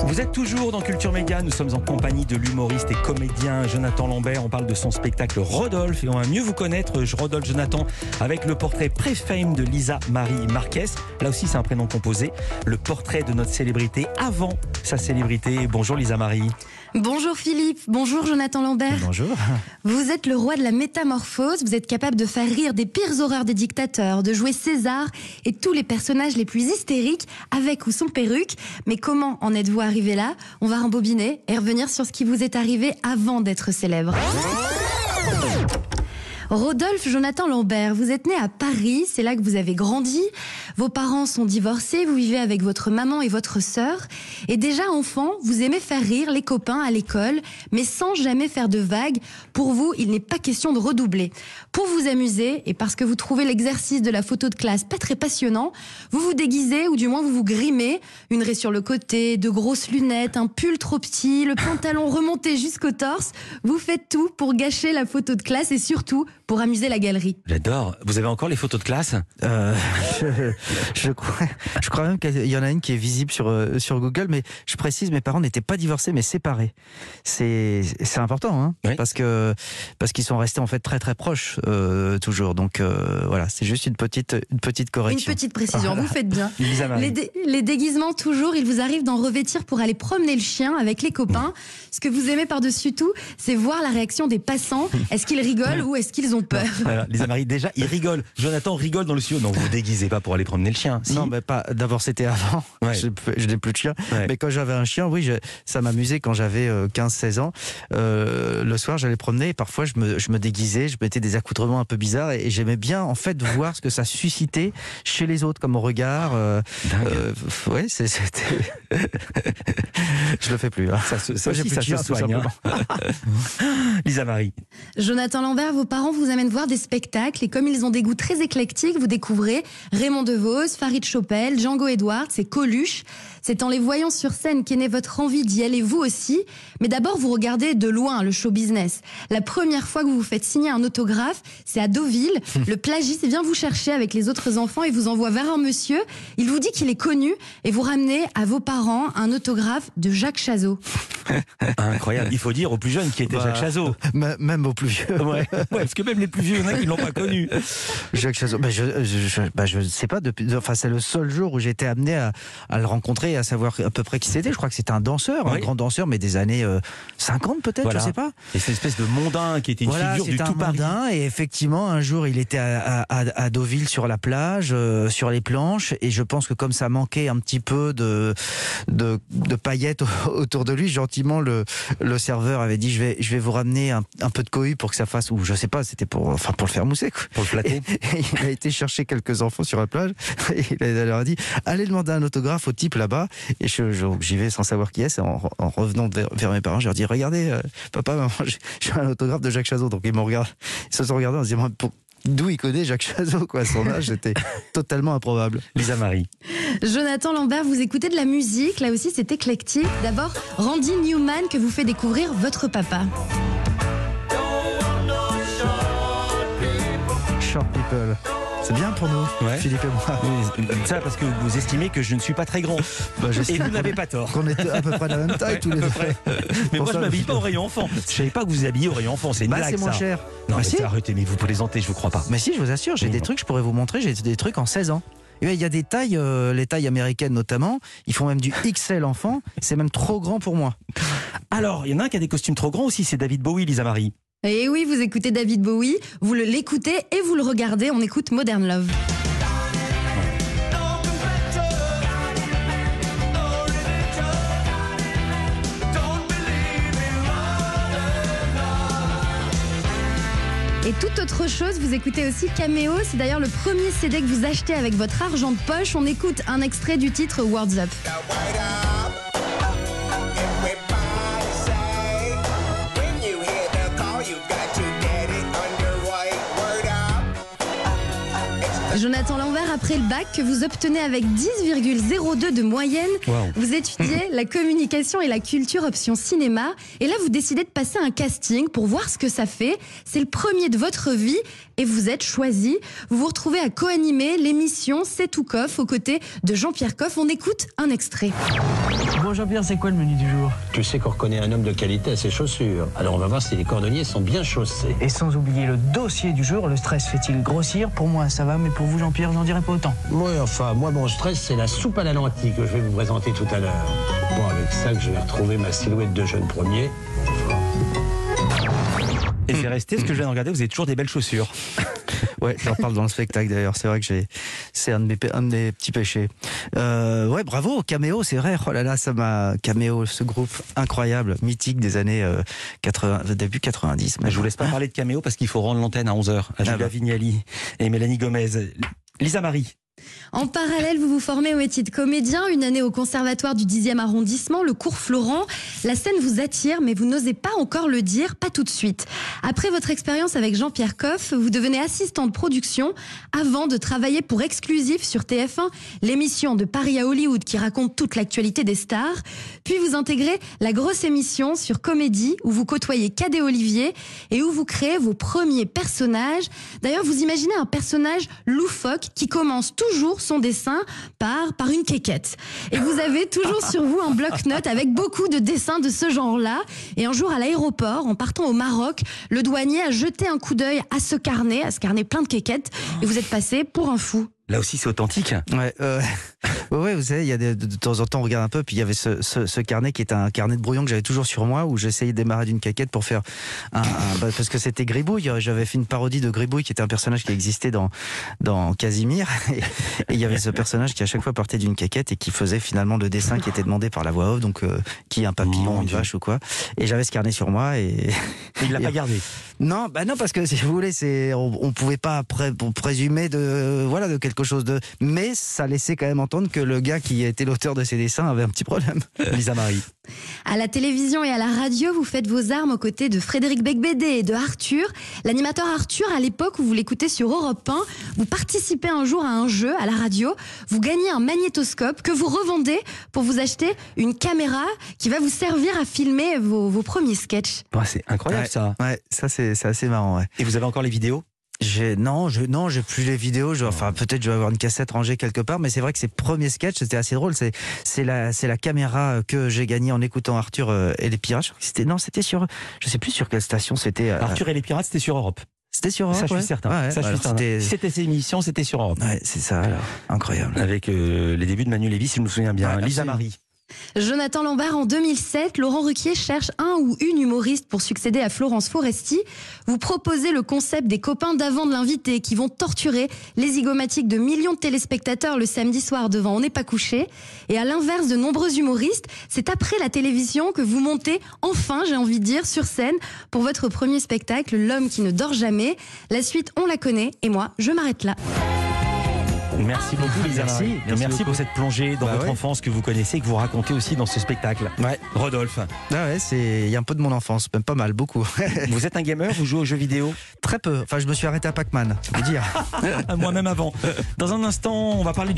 Vous êtes toujours dans Culture Média, nous sommes en compagnie de l'humoriste et comédien Jonathan Lambert. On parle de son spectacle Rodolphe et on va mieux vous connaître, Rodolphe Jonathan, avec le portrait pré-fame de Lisa Marie Marquez. Là aussi c'est un prénom composé, le portrait de notre célébrité avant sa célébrité. Bonjour Lisa Marie. Bonjour Philippe, bonjour Jonathan Lambert. Bonjour. Vous êtes le roi de la métamorphose, vous êtes capable de faire rire des pires horreurs des dictateurs, de jouer César et tous les personnages les plus hystériques avec ou sans perruque. Mais comment en êtes-vous arrivé là? On va rembobiner et revenir sur ce qui vous est arrivé avant d'être célèbre. Rodolphe Jonathan Lambert, vous êtes né à Paris, c'est là que vous avez grandi. Vos parents sont divorcés, vous vivez avec votre maman et votre sœur. Et déjà enfant, vous aimez faire rire les copains à l'école, mais sans jamais faire de vagues. Pour vous, il n'est pas question de redoubler. Pour vous amuser, et parce que vous trouvez l'exercice de la photo de classe pas très passionnant, vous vous déguisez, ou du moins vous vous grimez. Une raie sur le côté, de grosses lunettes, un pull trop petit, le pantalon remonté jusqu'au torse. Vous faites tout pour gâcher la photo de classe et surtout pour amuser la galerie. J'adore. Vous avez encore les photos de classe? Je crois même qu'il y en a une qui est visible sur Google, mais je précise, mes parents n'étaient pas divorcés, mais séparés. C'est important, hein, oui. parce qu'ils sont restés en fait très très proches toujours. Donc voilà, c'est juste une petite correction. Une petite précision, vous faites bien. Lisa Marie. Les déguisements toujours, il vous arrive d'en revêtir pour aller promener le chien avec les copains. Ce que vous aimez par-dessus tout, c'est voir la réaction des passants. Est-ce qu'ils rigolent ou est-ce qu'ils ont peur? Voilà, Lisa Marie, déjà, il rigole. Jonathan rigole dans le studio. Non, vous vous déguisez pas pour aller promener le chien. Si. Non, mais pas. D'abord, c'était avant. Ouais. Je n'ai plus de chien. Ouais. Mais quand j'avais un chien, oui, ça m'amusait quand j'avais 15-16 ans. Le soir, j'allais promener et parfois, je me déguisais, je mettais des accoutrements un peu bizarres et j'aimais bien, en fait, voir ce que ça suscitait chez les autres, comme au regard. Ouais, c'était. Je le fais plus. Hein. Ça aussi, ça se soigne. Lisa Marie. Jonathan Lambert, vos parents vous amènent voir des spectacles et comme ils ont des goûts très éclectiques, vous découvrez Raymond DeVos, Farid Chopel, Django Edwards et Coluche. C'est en les voyant sur scène qu'est née votre envie d'y aller vous aussi. Mais d'abord, vous regardez de loin le show business. La première fois que vous vous faites signer un autographe, c'est à Deauville. Le plagiste vient vous chercher avec les autres enfants et vous envoie vers un monsieur. Il vous dit qu'il est connu et vous ramenez à vos parents un autographe de Jacques Chazot. Incroyable. Il faut dire aux plus jeunes qui était Jacques Chazot. Même aux plus vieux. Ouais, parce que même les plus vieux, il y en a qui ne l'ont pas connu. Jacques Chazot, je ne sais pas, c'est le seul jour où j'ai été amené à le rencontrer et à savoir à peu près qui c'était. Je crois que c'était un danseur, oui. Un grand danseur, mais des années 50 peut-être, voilà. Je sais pas. Et c'est une espèce de mondain qui était une figure du tout Paris. Mondain, et effectivement, un jour, il était à Deauville sur la plage, sur les planches, et je pense que comme ça manquait un petit peu de paillettes autour de lui, gentiment, le serveur avait dit je vais vous ramener un peu de cohue pour que ça fasse, ou je sais pas, c'était pour le faire mousser, quoi. Pour le flatter. Et il a été chercher quelques enfants sur la plage et il leur a dit allez demander un autographe au type là-bas. Et j'y vais sans savoir qui est. En revenant vers mes parents, je leur dis regardez, papa, maman, j'ai un autographe de Jacques Chazot. Donc ils se sont regardés en se disant d'où il connaît Jacques Chazot, quoi. Son âge était totalement improbable. Lisa Marie. Jonathan Lambert, vous écoutez de la musique, là aussi c'est éclectique. D'abord, Randy Newman que vous fait découvrir votre papa. Short People. C'est bien pour nous, ouais. Philippe et moi. Oui, ça parce que vous estimez que je ne suis pas très grand. Et vous n'avez pas tort. Qu'on est à peu près de la même taille, tous les deux. Mais moi, je ne m'habille pas au rayon enfant. Je savais pas que vous vous habillez au rayon enfant. C'est une blague, c'est moins ça. cher. Non, mais si. arrêtez, mais vous plaisantez, je vous crois pas. Mais si, je vous assure, j'ai des trucs, je pourrais vous montrer, j'ai des trucs en 16 ans. Il y a des tailles, les tailles américaines notamment, ils font même du XL enfant, c'est même trop grand pour moi. Alors, il y en a un qui a des costumes trop grands aussi, c'est David Bowie, Lisa Marie. Et oui, vous écoutez David Bowie, vous l'écoutez et vous le regardez, on écoute Modern Love. Et toute autre chose, vous écoutez aussi Cameo, c'est d'ailleurs le premier CD que vous achetez avec votre argent de poche. On écoute un extrait du titre Words Up. Jonathan Lambert, après le bac que vous obtenez avec 10,02 de moyenne, Wow. vous étudiez la communication et la culture option cinéma. Et là, vous décidez de passer un casting pour voir ce que ça fait. C'est le premier de votre vie et vous êtes choisi. Vous vous retrouvez à co-animer l'émission C'est tout Coff aux côtés de Jean-Pierre Coff. On écoute un extrait. Bon Jean-Pierre, c'est quoi le menu du jour? Tu sais qu'on reconnaît un homme de qualité à ses chaussures. Alors on va voir si les cordonniers sont bien chaussés. Et sans oublier le dossier du jour, le stress fait-il grossir? Pour moi ça va, mais pour vous Jean-Pierre, j'en dirais pas autant. Oui, enfin, moi mon stress c'est la soupe à la lentille que je vais vous présenter tout à l'heure. Bon, avec ça que je vais retrouver ma silhouette de jeune premier. Et c'est resté, ce que je viens de regarder, vous avez toujours des belles chaussures. Ouais, j'en parle dans le spectacle d'ailleurs. C'est vrai que c'est un de mes petits péchés. Ouais, bravo, Caméo, c'est vrai. Oh là là, ça m'a Caméo, ce groupe incroyable, mythique des années 80, début 90. Je vous laisse pas parler de Caméo parce qu'il faut rendre l'antenne à 11h à Julia Vignali et Mélanie Gomez. Lisa Marie. En parallèle, vous vous formez au métier de comédien, une année au conservatoire du 10e arrondissement, le cours Florent. La scène vous attire, mais vous n'osez pas encore le dire, pas tout de suite. Après votre expérience avec Jean-Pierre Coff, vous devenez assistant de production avant de travailler pour Exclusif sur TF1, l'émission de Paris à Hollywood qui raconte toute l'actualité des stars. Puis vous intégrez la grosse émission sur Comédie où vous côtoyez Cadet Olivier et où vous créez vos premiers personnages. D'ailleurs, vous imaginez un personnage loufoque qui commence toujours son dessin par une quéquette. Et vous avez toujours sur vous un bloc-notes avec beaucoup de dessins de ce genre-là. Et un jour à l'aéroport, en partant au Maroc, le douanier a jeté un coup d'œil à ce carnet plein de quéquettes. Et vous êtes passé pour un fou. Là aussi, c'est authentique. Ouais, ouais, vous savez, il y a de temps en temps, on regarde un peu, puis il y avait ce carnet qui est un carnet de brouillon que j'avais toujours sur moi, où j'essayais de démarrer d'une caquette pour faire parce que c'était Gribouille. J'avais fait une parodie de Gribouille, qui était un personnage qui existait dans Casimir. Et il y avait ce personnage qui à chaque fois partait d'une caquette et qui faisait finalement le dessin qui était demandé par la voix off, donc qui est un papillon, une vache ou quoi. Et j'avais ce carnet sur moi et il l'a pas gardé. Non, non, parce que si vous voulez, on pouvait pas présumer de quelque chose de, mais ça laissait quand même entendre que le gars qui était l'auteur de ces dessins avait un petit problème. Lisa Marie. À la télévision et à la radio, vous faites vos armes aux côtés de Frédéric Becbédé et de Arthur. L'animateur Arthur, à l'époque où vous l'écoutez sur Europe 1, vous participez un jour à un jeu à la radio, vous gagnez un magnétoscope que vous revendez pour vous acheter une caméra qui va vous servir à filmer vos premiers sketchs. Ouais, c'est incroyable ça. Ouais, ça c'est assez marrant. Ouais. Et vous avez encore les vidéos? Non, j'ai plus les vidéos. Enfin, peut-être je vais avoir une cassette rangée quelque part, mais c'est vrai que ces premiers sketchs, c'était assez drôle. C'est la caméra que j'ai gagnée en écoutant Arthur et les Pirates. C'était sur, je sais plus sur quelle station c'était. Arthur et les Pirates, c'était sur Europe. C'était sur Europe. Ça, je suis certain. Ouais, ça, je suis certain. C'était ces émissions, c'était sur Europe. Ouais, c'est ça. Alors, incroyable. Avec les débuts de Manu Lévy, si je me souviens bien. Ouais, Lisa Marie. Jonathan Lambert, en 2007, Laurent Ruquier cherche un ou une humoriste pour succéder à Florence Foresti. Vous proposez le concept des copains d'avant de l'invité qui vont torturer les zygomatiques de millions de téléspectateurs le samedi soir devant On n'est pas couché. Et à l'inverse de nombreux humoristes, c'est après la télévision que vous montez enfin, j'ai envie de dire, sur scène pour votre premier spectacle, L'homme qui ne dort jamais. La suite, on la connaît et moi, je m'arrête là. Merci beaucoup Lisa Marie. Merci pour cette plongée dans votre enfance que vous connaissez et que vous racontez aussi dans ce spectacle. Ouais. Rodolphe. Ah ouais, il y a un peu de mon enfance, même pas mal, beaucoup. Vous êtes un gamer, vous jouez aux jeux vidéo? Très peu. Enfin, je me suis arrêté à Pac-Man, je veux dire. Moi-même avant. Dans un instant, on va parler